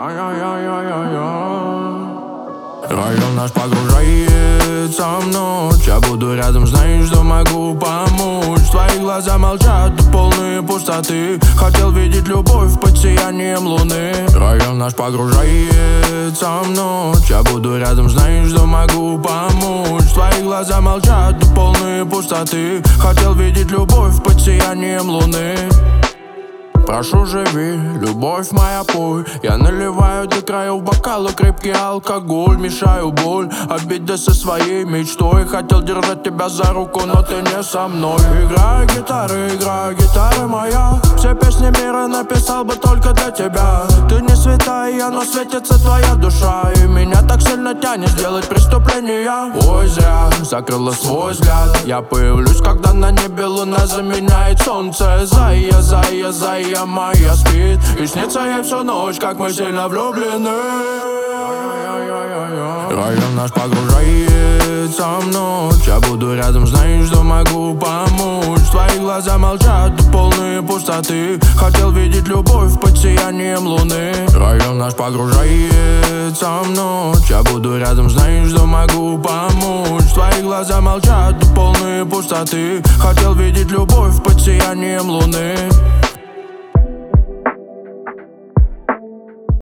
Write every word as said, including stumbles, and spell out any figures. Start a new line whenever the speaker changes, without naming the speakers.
Район наш погружается в ночь. Я буду рядом, знаешь, что могу помочь. Твои глаза молчат, полные пустоты. Хотел видеть любовь под сиянием луны. Район наш погружается в ночь. Я буду рядом, знаешь, что могу помочь. Твои глаза молчат, полные пустоты. Хотел видеть любовь под сиянием луны. Прошу, живи, любовь моя, пой. Я наливаю до краев бокала крепкий алкоголь. Мешаю боль, обиды со своей мечтой. Хотел держать тебя за руку, но ты не со мной. Играю гитары, играю гитара моя. Все песни мира написал бы только для тебя. Ты не святая, но светится твоя душа. И меня так сильно тянет сделать преступление. Ой, зря закрыла свой взгляд. Я появлюсь, когда на небе луна заменяет солнце. Зая, зая, зая моя спит. И снится ей всю ночь, как мы сильно влюблены. Район наш погружается в ночь. Я буду рядом, знаешь, что могу помочь. Твои глаза молчат, полные пустоты. Хотел видеть любовь под сиянием луны. Район наш погружается в ночь. Я буду рядом, знаешь, что могу помочь. Твои глаза молчат, полные пустоты. Хотел видеть любовь под сиянием луны.